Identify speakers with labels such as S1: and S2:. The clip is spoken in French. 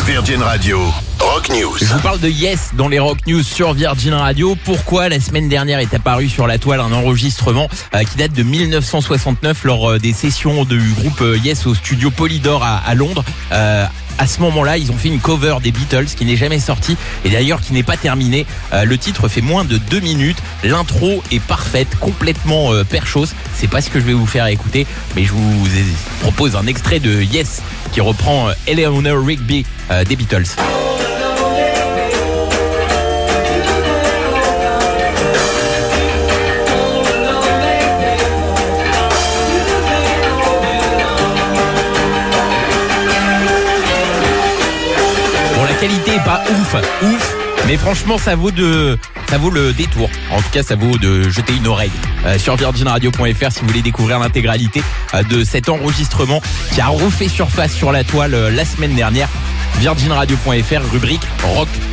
S1: Virgin Radio, Rock News.
S2: Je vous parle de Yes dans les Rock News sur Virgin Radio. Pourquoi la semaine dernière est apparu sur la toile un enregistrement qui date de 1969 lors des sessions du groupe Yes au studio Polydor à Londres. À ce moment-là, ils ont fait une cover des Beatles qui n'est jamais sortie et d'ailleurs qui n'est pas terminée. Le titre fait moins de 2 minutes. L'intro est parfaite, complètement perchos. C'est pas ce que je vais vous faire écouter, mais je vous propose un extrait de Yes qui reprend Eleanor Rigby des Beatles. La qualité est pas ouf, mais franchement ça vaut le détour. En tout cas, ça vaut de jeter une oreille sur virginradio.fr si vous voulez découvrir l'intégralité de cet enregistrement qui a refait surface sur la toile la semaine dernière. Virginradio.fr, rubrique rock.